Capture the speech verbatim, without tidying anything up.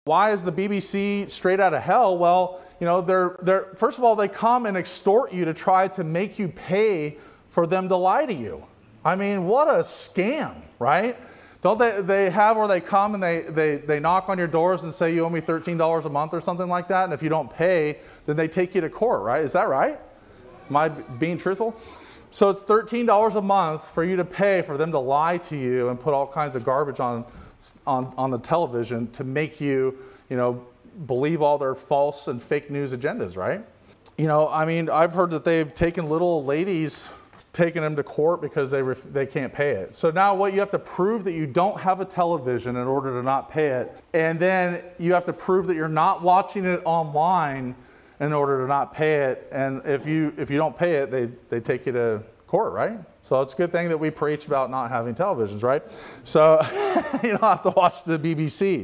Why is the B B C straight out of hell? Well, you know, they're, they're, first of all, they come and extort you to try to make you pay for them to lie to you. I mean, what a scam, right? Don't they, they have where they come and they, they, they knock on your doors and say you owe me thirteen dollars a month or something like that, and if you don't pay, then they take you to court, right? Is that right? Am I being truthful? So it's thirteen dollars a month for you to pay for them to lie to you and put all kinds of garbage on, on, on the television to make you, you know, believe all their false and fake news agendas, right? You know, I mean, I've heard that they've taken little ladies, taken them to court because they, they can't pay it. So now what you have to prove that you don't have a television in order to not pay it. And then you have to prove that you're not watching it online in order to not pay it. And if you, if you don't pay it, they, they take you to court, right? So it's a good thing that we preach about not having televisions, right? So you don't have to watch the B B C.